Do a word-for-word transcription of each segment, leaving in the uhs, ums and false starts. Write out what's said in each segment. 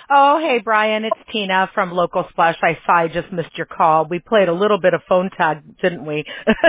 Oh, hey, Brian. It's Tina from Local Splash. I saw I just missed your call. We played a little bit of phone tag, didn't we?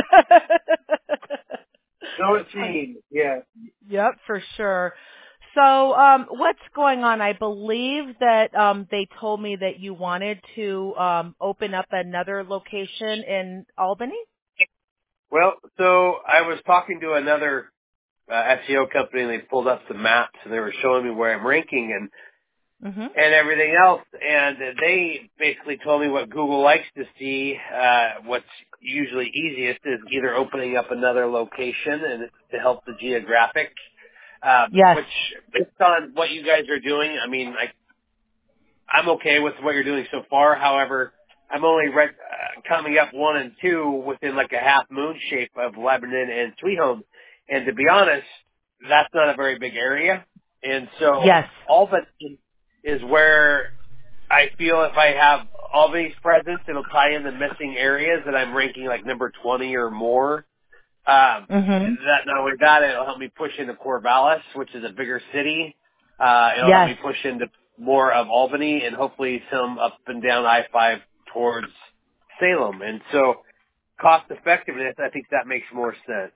So it seems, yeah. Yep, for sure. So, um, what's going on? I believe that um, they told me that you wanted to um, open up another location in Albany. Well, so I was talking to another uh, S E O company, and they pulled up some maps, and they were showing me where I'm ranking and Mm-hmm. and everything else. And they basically told me what Google likes to see. Uh, what's usually easiest is either opening up another location and to help the geographic. Uh, Yes. which, based on what you guys are doing, I mean, I I'm okay with what you're doing so far. However, I'm only re- uh, coming up one and two within like a half moon shape of Lebanon and Sweet Home. And to be honest, that's not a very big area. And so Yes. Albany is where I feel if I have Albany's presence, it'll tie in the missing areas that I'm ranking like number twenty or more. Um, Mm-hmm. that not only that, it'll help me push into Corvallis, which is a bigger city. Uh, it'll help Yes. me push into more of Albany and hopefully some up and down I five towards Salem. And so cost effectiveness, I think that makes more sense.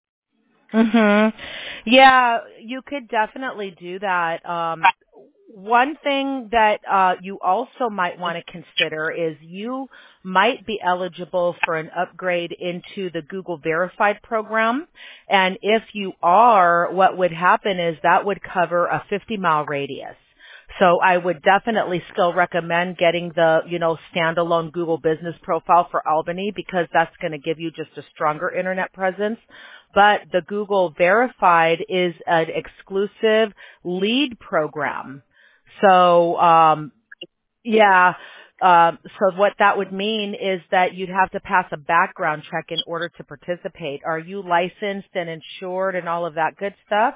Mhm. Yeah, you could definitely do that. Um one thing that uh you also might want to consider is you might be eligible for an upgrade into the Google Verified program. And if you are, what would happen is that would cover a fifty mile radius. So I would definitely still recommend getting the, you know, standalone Google business profile for Albany because that's going to give you just a stronger internet presence. But the Google Verified is an exclusive lead program. So, um, yeah, um, so what that would mean is that you'd have to pass a background check in order to participate. Are you licensed and insured and all of that good stuff?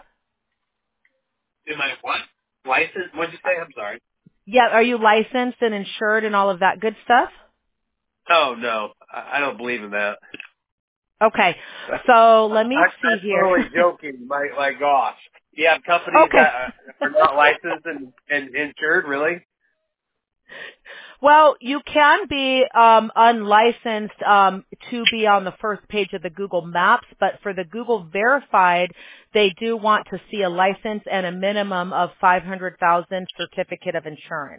Am I what? License? What'd you say? I'm sorry. Yeah, are you licensed and insured and all of that good stuff? Oh, no. I I don't believe in that. Okay, so let me I, see I'm here. totally joking. My, my gosh. You have companies Okay. that are not licensed and, and insured, really? Well, you can be um, unlicensed um, to be on the first page of the Google Maps, but for the Google Verified, they do want to see a license and a minimum of five hundred thousand certificate of insurance.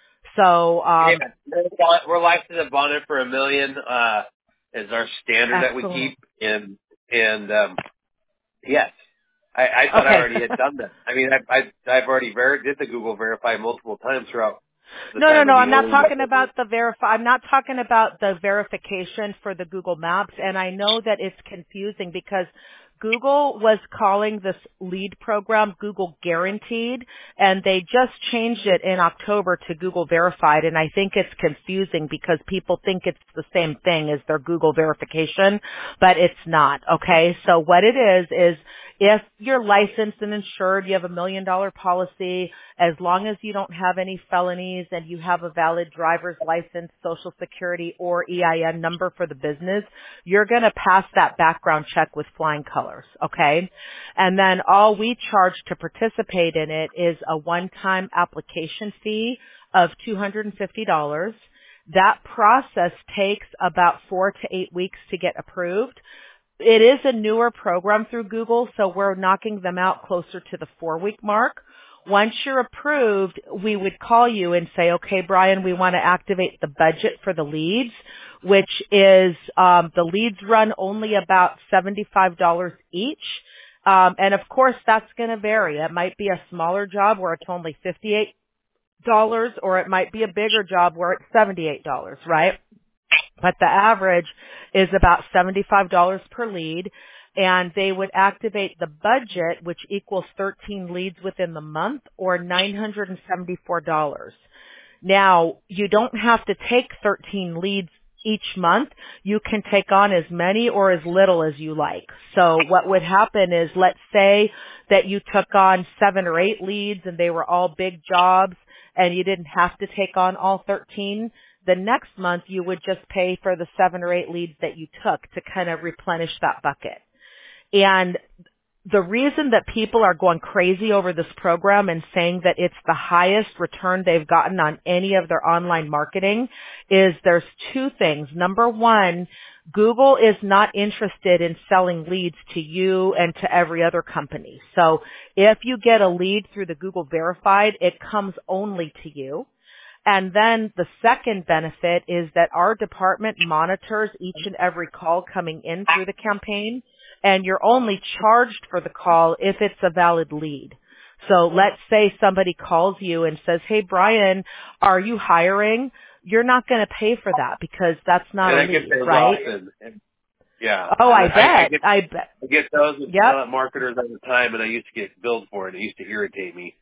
So, Yeah, um, we're bon- we're licensed at Bonnet for a million. Uh, is our standard that we excellent. keep, and and um, yes, I, I thought I Okay. already had done that. I mean, I, I I've already ver- did the Google Verify multiple times throughout the No, no, time no. of I'm me not owning my talking business. about the verify. I'm not talking about the verification for the Google Maps. And I know that it's confusing because Google was calling this lead program Google Guaranteed, and they just changed it in October to Google Verified. And I think it's confusing because people think it's the same thing as their Google verification, but it's not. Okay. So what it is is if you're licensed and insured, you have a million dollar policy, as long as you don't have any felonies and you have a valid driver's license, social security, or E I N number for the business, you're going to pass that background check with flying colors, okay? And then all we charge to participate in it is a one-time application fee of two hundred fifty dollars. That process takes about four to eight weeks to get approved. It is a newer program through Google, so we're knocking them out closer to the four-week mark. Once you're approved, we would call you and say, okay, Brian, we want to activate the budget for the leads, which is um, the leads run only about seventy-five dollars each. Um, and, of course, that's going to vary. It might be a smaller job where it's only fifty-eight dollars, or it might be a bigger job where it's seventy-eight dollars, right? But the average is about seventy-five dollars per lead, and they would activate the budget, which equals thirteen leads within the month, or nine hundred seventy-four dollars. Now, you don't have to take thirteen leads each month. You can take on as many or as little as you like. So what would happen is, let's say that you took on seven or eight leads and they were all big jobs and you didn't have to take on all thirteen. The next month you would just pay for the seven or eight leads that you took to kind of replenish that bucket. And the reason that people are going crazy over this program and saying that it's the highest return they've gotten on any of their online marketing is there's two things. Number one, Google is not interested in selling leads to you and to every other company. So if you get a lead through the Google Verified, it comes only to you. And then the second benefit is that our department monitors each and every call coming in through the campaign, and you're only charged for the call if it's a valid lead. So let's say somebody calls you and says, hey, Brian, are you hiring? You're not going to pay for that because that's not and a I get lead, those right? often. And, yeah. Oh, I And bet. I, I, get, I bet. I get those with Yep. uh, marketers all the time, and I used to get billed for it. It used to irritate me.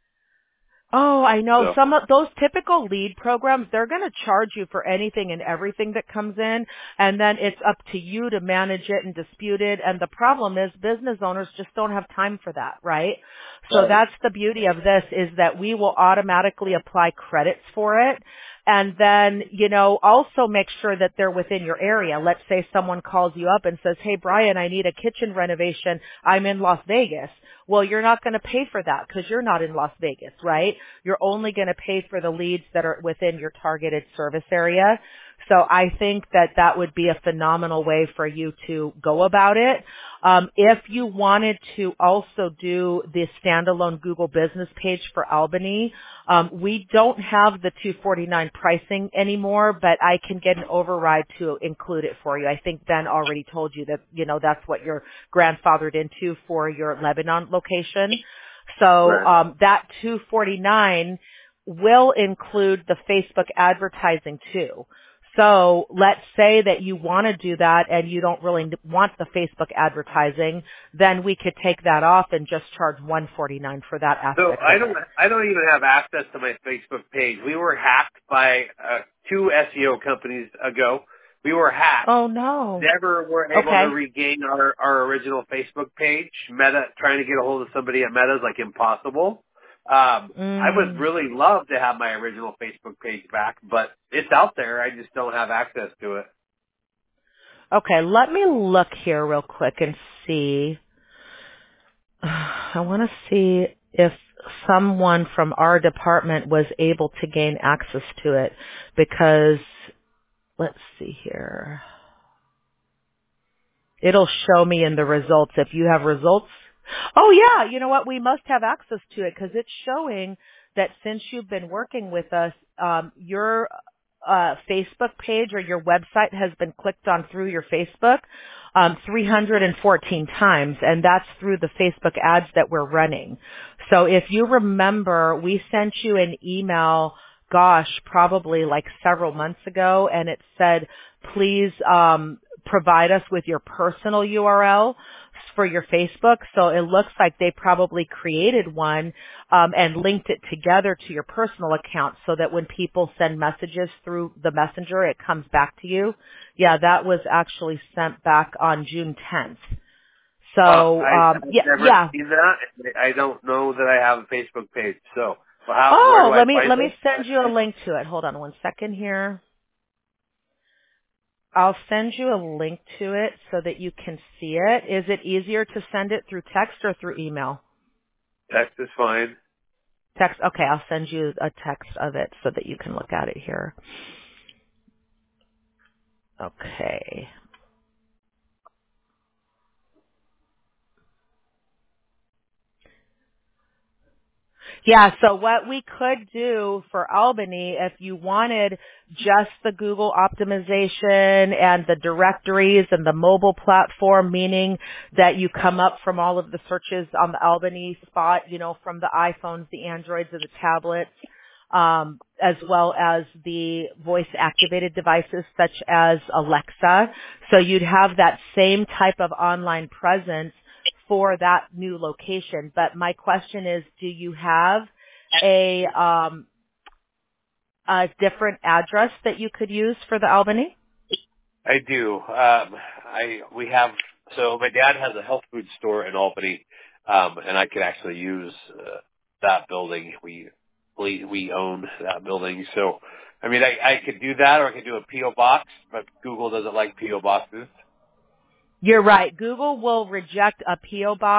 Oh, I know. So. Some of those typical lead programs, they're going to charge you for anything and everything that comes in, and then it's up to you to manage it and dispute it. And the problem is business owners just don't have time for that, right? So Right. that's the beauty of this is that we will automatically apply credits for it. And then, you know, also make sure that they're within your area. Let's say someone calls you up and says, hey, Brian, I need a kitchen renovation. I'm in Las Vegas. Well, you're not going to pay for that because you're not in Las Vegas, right? You're only going to pay for the leads that are within your targeted service area. So I think that that would be a phenomenal way for you to go about it. Um, if you wanted to also do the standalone Google business page for Albany, um, we don't have the two forty-nine pricing anymore, but I can get an override to include it for you. I think Ben already told you that, you know, that's what you're grandfathered into for your Lebanon location. So Right. um, that two forty-nine will include the Facebook advertising too. So let's say that you want to do that and you don't really want the Facebook advertising, then we could take that off and just charge one forty-nine for that aspect. So I of don't, it. I don't even have access to my Facebook page. We were hacked by uh, two S E O companies ago. We were hacked. Oh no. Never were able Okay. to regain our, our original Facebook page. Meta, trying to get a hold of somebody at Meta is like impossible. Um, Mm. I would really love to have my original Facebook page back, but it's out there. I just don't have access to it. Okay, let me look here real quick and see. I want to see if someone from our department was able to gain access to it because let's see here. It'll show me in the results if you have results. Oh yeah, you know what? We must have access to it because it's showing that since you've been working with us, um, your uh, Facebook page or your website has been clicked on through your Facebook um, three hundred fourteen times, and that's through the Facebook ads that we're running. So if you remember, we sent you an email, gosh, probably like several months ago, and it said, please um, provide us with your personal U R L for your Facebook. So it looks like they probably created one um, and linked it together to your personal account so that when people send messages through the messenger, it comes back to you. Yeah, that was actually sent back on June tenth. So, Uh, I, um, I've yeah, never yeah. seen that. I don't know that I have a Facebook page. So, well, how, where Oh, do I let me, find let it? me send you a link to it. Hold on one second here. I'll send you a link to it so that you can see it. Is it easier to send it through text or through email? Text is fine. Text. Okay, I'll send you a text of it so that you can look at it here. Okay. Yeah, so what we could do for Albany, if you wanted just the Google optimization and the directories and the mobile platform, meaning that you come up from all of the searches on the Albany spot, you know, from the iPhones, the Androids, or the tablets, um, as well as the voice-activated devices such as Alexa. So you'd have that same type of online presence for that new location. But my question is, do you have a um, a different address that you could use for the Albany? I do. Um, I we have. So my dad has a health food store in Albany, um, and I could actually use uh, that building. We we we own that building. So I mean, I, I could do that, or I could do a P O box, but Google doesn't like P O boxes. You're right. Google will reject a P O box,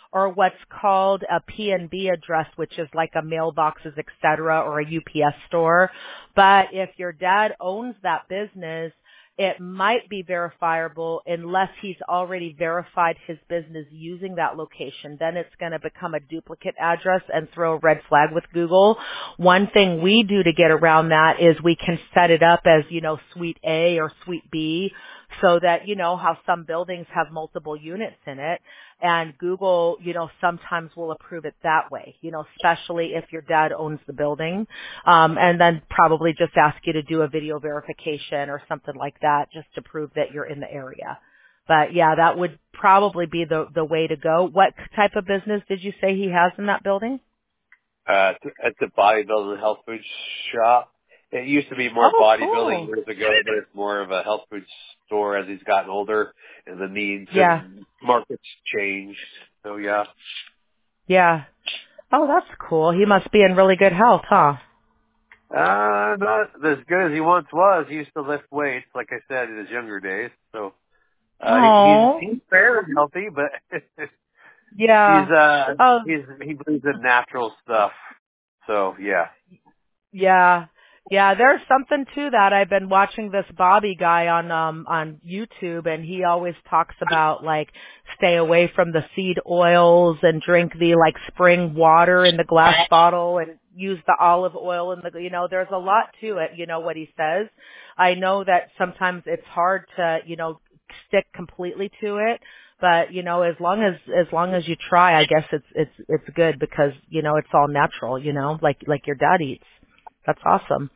or what's called a P and B address, which is like a mailboxes, et cetera, or a U P S store. But if your dad owns that business, it might be verifiable unless he's already verified his business using that location. Then it's going to become a duplicate address and throw a red flag with Google. One thing we do to get around that is we can set it up as, you know, Suite A or Suite B, so that, you know, how some buildings have multiple units in it. And Google, you know, sometimes will approve it that way, you know, especially if your dad owns the building. Um, and then probably just ask you to do a video verification or something like that just to prove that you're in the area. But yeah, that would probably be the, the way to go. What type of business did you say he has in that building? Uh, it's a bodybuilding health food shop. It used to be more Oh, bodybuilding cool. years ago, but it's more of a health food store as he's gotten older and the needs Yeah. and markets changed. So yeah. Yeah. Oh, that's cool. He must be in really good health, huh? Uh, not as good as he once was. He used to lift weights, like I said, in his younger days. So, uh, he, Oh. he's, he's fair and healthy, but Yeah. he's, uh, Oh, he's, he believes in natural stuff. So yeah. yeah. Yeah, there's something to that. I've been watching this Bobby guy on um on YouTube, and he always talks about like stay away from the seed oils and drink the like spring water in the glass bottle and use the olive oil in the, you know, there's a lot to it, you know, what he says. I know that sometimes it's hard to, you know, stick completely to it, but you know, as long as as long as you try, I guess it's it's it's good because, you know, it's all natural, you know, like like your dad eats. That's awesome.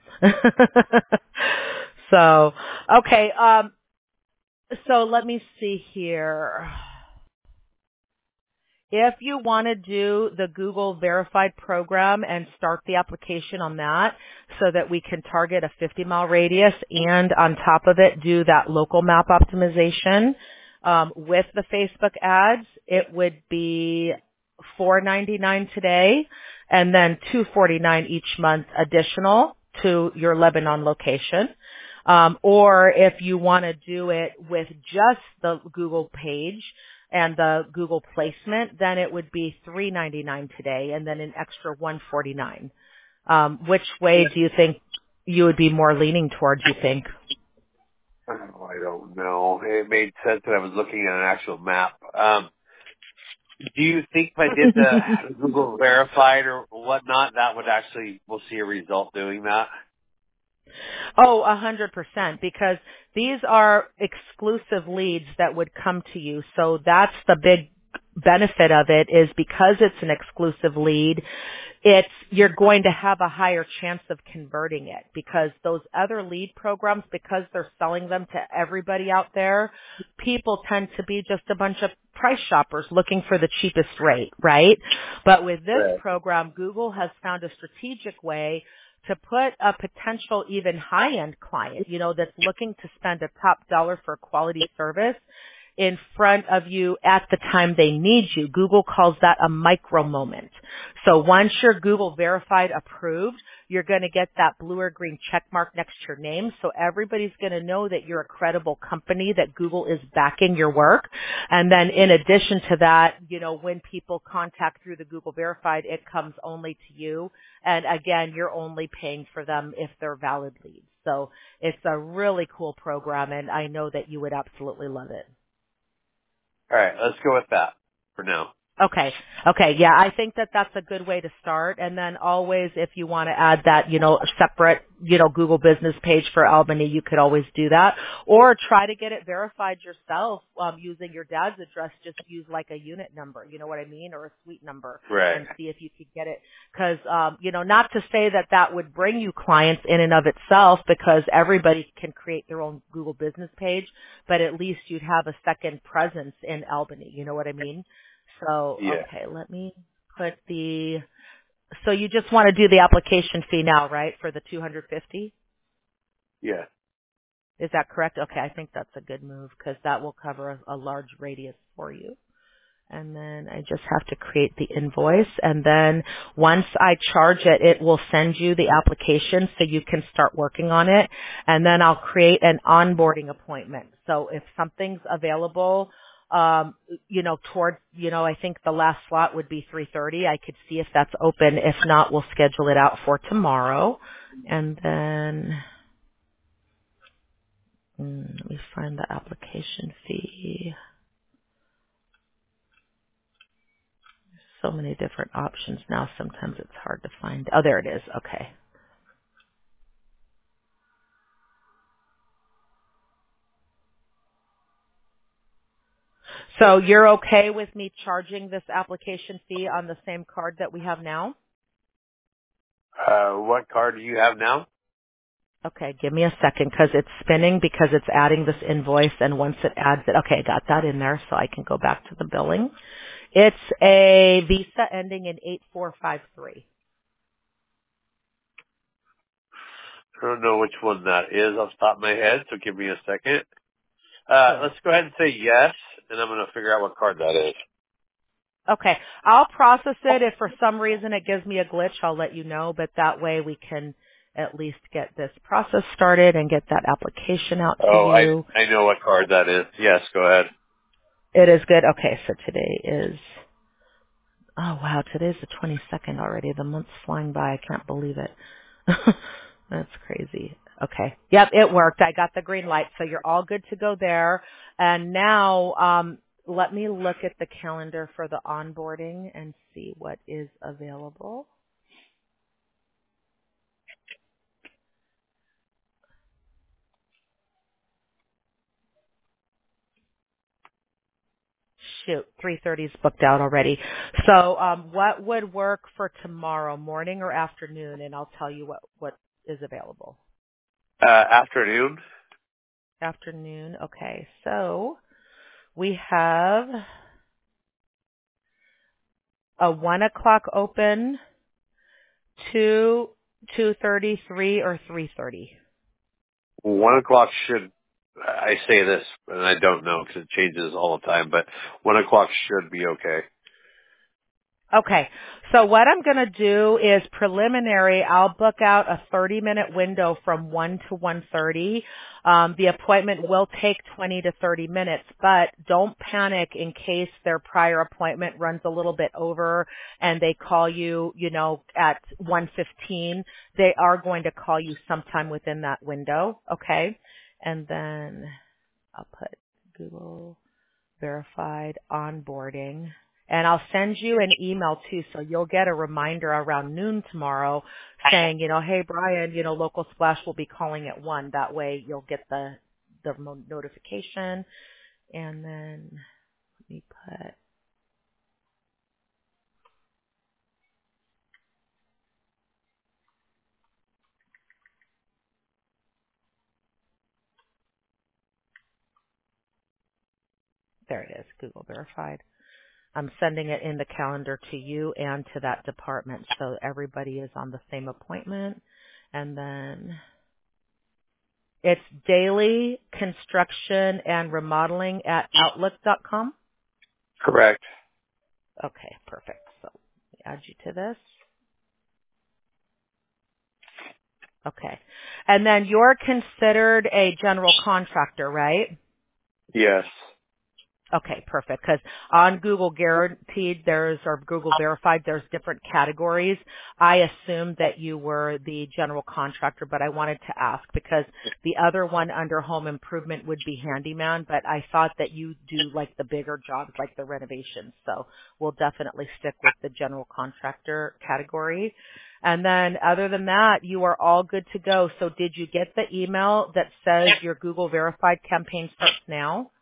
So, okay, um, so let me see here. If you want to do the Google Verified program and start the application on that so that we can target a fifty mile radius and on top of it do that local map optimization um, with the Facebook ads, it would be four ninety-nine today and then two forty-nine each month additional to your Lebanon location. Um, or if you want to do it with just the Google page and the Google placement, then it would be three ninety-nine today and then an extra one forty-nine. Um, which way do you think you would be more leaning towards, you think? Oh, I don't know. It made sense that I was looking at an actual map. Um, do you think if I did the Google Verified or whatnot, that would actually, we'll see a result doing that? Oh, a hundred percent, because these are exclusive leads that would come to you. So that's the big benefit of it, is because it's an exclusive lead, it's, you're going to have a higher chance of converting it, because those other lead programs, because they're selling them to everybody out there, people tend to be just a bunch of price shoppers looking for the cheapest rate, right? But with this Right. program, Google has found a strategic way to put a potential even high-end client, you know, that's looking to spend a top dollar for quality service in front of you at the time they need you. Google calls that a micro moment. So once you're Google verified approved, you're going to get that blue or green check mark next to your name. So everybody's going to know that you're a credible company, that Google is backing your work. And then in addition to that, you know, when people contact through the Google verified, it comes only to you. And again, you're only paying for them if they're valid leads. So it's a really cool program, and I know that you would absolutely love it. All right, let's go with that for now. Okay. Okay. Yeah, I think that that's a good way to start. And then always, if you want to add that, you know, separate, you know, Google business page for Albany, you could always do that. Or try to get it verified yourself um, using your dad's address. Just use like a unit number, you know what I mean, or a suite number, Right. and see if you could get it. Because, um, you know, not to say that that would bring you clients in and of itself, because everybody can create their own Google business page, but at least you'd have a second presence in Albany. You know what I mean? So, Yeah. okay, let me put the, so you just want to do the application fee now, right, for the two hundred fifty? Yeah. Is that correct? Okay, I think that's a good move because that will cover a, a large radius for you. And then I just have to create the invoice, and then once I charge it, it will send you the application so you can start working on it, and then I'll create an onboarding appointment. So if something's available, um, you know, toward, you know, I think the last slot would be three thirty. I could see if that's open. If not, we'll schedule it out for tomorrow. And then, mm, let me find the application fee. So many different options now. Sometimes it's hard to find. Oh, there it is. Okay. So you're okay with me charging this application fee on the same card that we have now? Uh, what card do you have now? Okay, give me a second because it's spinning because it's adding this invoice, and once it adds it, okay, I got that in there so I can go back to the billing. It's a Visa ending in eight four five three. I don't know which one that is off the top of my head, so give me a second. Uh, Sure. let's go ahead and say yes, and I'm going to figure out what card that is. Okay, I'll process it. If for some reason it gives me a glitch, I'll let you know, but that way we can at least get this process started and get that application out to Oh, I you. I know what card that is. Yes, go ahead. It is good. Okay, so today is, oh wow, today's the twenty-second already. The month's flying by. I can't believe it. That's crazy. Okay. Yep, it worked. I got the green light, so you're all good to go there. And now, um, let me look at the calendar for the onboarding and see what is available. Shoot, three thirty is booked out already. So, um, what would work for tomorrow, morning or afternoon? And I'll tell you what, what is available. Uh, afternoon. Afternoon. Okay. So we have a one o'clock open, two, two thirty, three, or three thirty. One o'clock should, I say this, and I don't know because it changes all the time, but one o'clock should be okay. Okay. So what I'm going to do is preliminary. I'll book out a thirty minute window from one to one thirty. Um, the appointment will take twenty to thirty minutes, but don't panic in case their prior appointment runs a little bit over and they call you, you know, at one fifteen. They are going to call you sometime within that window. Okay. And then I'll put Google verified onboarding. And I'll send you an email too, so you'll get a reminder around noon tomorrow saying, you know, hey Brian, you know, Local Splash will be calling at one. That way you'll get the the mo- notification. And then let me put, there it is, Google verified. I'm sending it in the calendar to you and to that department, so everybody is on the same appointment. And then it's daily construction and remodeling at outlook dot com. Correct. Okay, perfect. So let me add you to this. Okay. And then you're considered a general contractor, right? Yes. Okay, perfect. Because on Google Guaranteed, there's, or Google Verified, there's different categories. I assumed that you were the general contractor, but I wanted to ask because the other one under home improvement would be handyman, but I thought that you do like the bigger jobs, like the renovations. So we'll definitely stick with the general contractor category. And then other than that, you are all good to go. So did you get the email that says your Google Verified campaign starts now?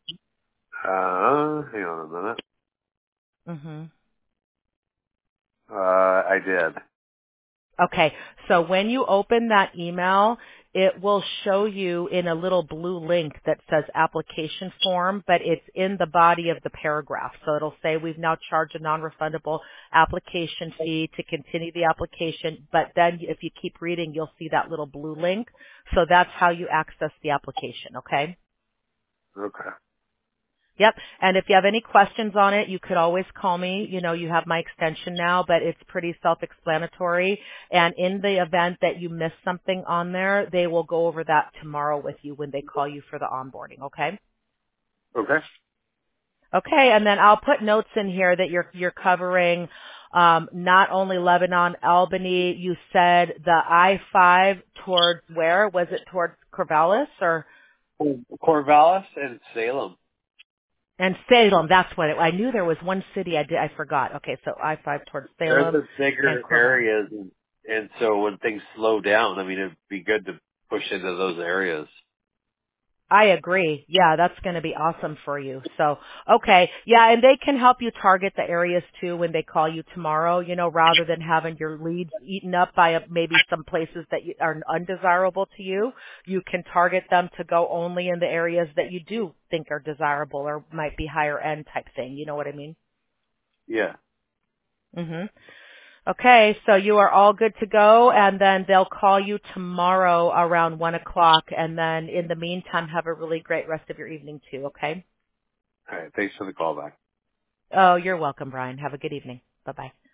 Uh, hang on a minute. Mm-hmm. Uh, I did. Okay, so when you open that email, it will show you in a little blue link that says application form, but it's in the body of the paragraph. So it'll say we've now charged a non-refundable application fee to continue the application, but then if you keep reading, you'll see that little blue link. So that's how you access the application, okay? Okay. Yep. And if you have any questions on it, you could always call me. You know, you have my extension now, but it's pretty self-explanatory. And in the event that you miss something on there, they will go over that tomorrow with you when they call you for the onboarding, okay? Okay. Okay, and then I'll put notes in here that you're you're covering um, not only Lebanon, Albany. You said the I five towards where? Was it towards Corvallis or Corvallis and Salem. and Salem? That's what it, I knew. There was one city I did I forgot. Okay, so I five towards They're Salem the and bigger Corvallis. areas, and, and so when things slow down, I mean, it'd be good to push into those areas. I agree. Yeah, that's going to be awesome for you. So, okay. Yeah, and they can help you target the areas too when they call you tomorrow, you know, rather than having your leads eaten up by a, maybe some places that you, are undesirable to you. You can target them to go only in the areas that you do think are desirable or might be higher end type thing. You know what I mean? Yeah. Mhm. Okay, so you are all good to go, and then they'll call you tomorrow around one o'clock, and then in the meantime, have a really great rest of your evening too, okay? All right. Thanks for the call back. Oh, you're welcome, Brian. Have a good evening. Bye-bye.